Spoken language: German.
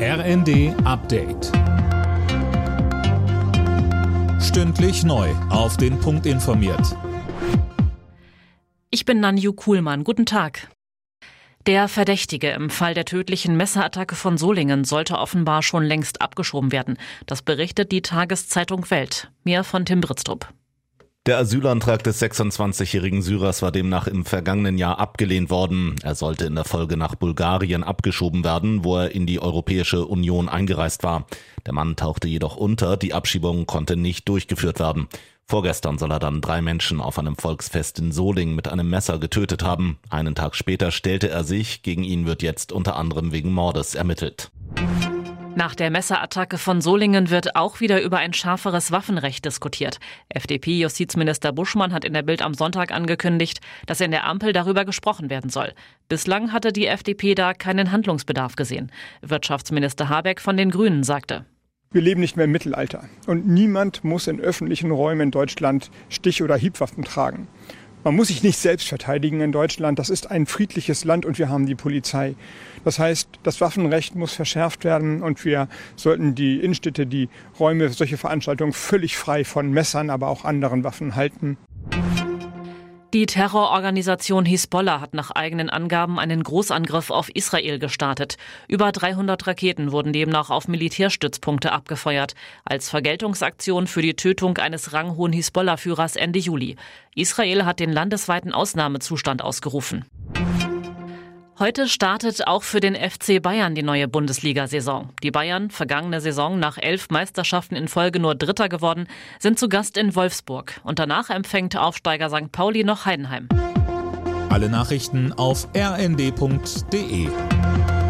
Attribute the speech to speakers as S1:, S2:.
S1: RND Update. Stündlich neu auf den Punkt informiert.
S2: Ich bin Nanju Kuhlmann. Guten Tag. Der Verdächtige im Fall der tödlichen Messerattacke von Solingen sollte offenbar schon längst abgeschoben werden. Das berichtet die Tageszeitung Welt. Mehr von Tim Britztrup.
S3: Der Asylantrag des 26-jährigen Syrers war demnach im vergangenen Jahr abgelehnt worden. Er sollte in der Folge nach Bulgarien abgeschoben werden, wo er in die Europäische Union eingereist war. Der Mann tauchte jedoch unter, die Abschiebung konnte nicht durchgeführt werden. Vorgestern soll er dann 3 Menschen auf einem Volksfest in Solingen mit einem Messer getötet haben. Einen Tag später stellte er sich, gegen ihn wird jetzt unter anderem wegen Mordes ermittelt.
S2: Nach der Messerattacke von Solingen wird auch wieder über ein schärferes Waffenrecht diskutiert. FDP-Justizminister Buschmann hat in der Bild am Sonntag angekündigt, dass in der Ampel darüber gesprochen werden soll. Bislang hatte die FDP da keinen Handlungsbedarf gesehen. Wirtschaftsminister Habeck von den Grünen sagte:
S4: Wir leben nicht mehr im Mittelalter und niemand muss in öffentlichen Räumen in Deutschland Stich- oder Hiebwaffen tragen. Man muss sich nicht selbst verteidigen in Deutschland. Das ist ein friedliches Land und wir haben die Polizei. Das heißt, das Waffenrecht muss verschärft werden und wir sollten die Innenstädte, die Räume, solche Veranstaltungen völlig frei von Messern, aber auch anderen Waffen halten.
S2: Die Terrororganisation Hisbollah hat nach eigenen Angaben einen Großangriff auf Israel gestartet. Über 300 Raketen wurden demnach auf Militärstützpunkte abgefeuert, als Vergeltungsaktion für die Tötung eines ranghohen Hisbollah-Führers Ende Juli. Israel hat den landesweiten Ausnahmezustand ausgerufen. Heute startet auch für den FC Bayern die neue Bundesliga-Saison. Die Bayern, vergangene Saison nach 11 Meisterschaften in Folge nur Dritter geworden, sind zu Gast in Wolfsburg. Und danach empfängt Aufsteiger St. Pauli noch Heidenheim.
S1: Alle Nachrichten auf rnd.de.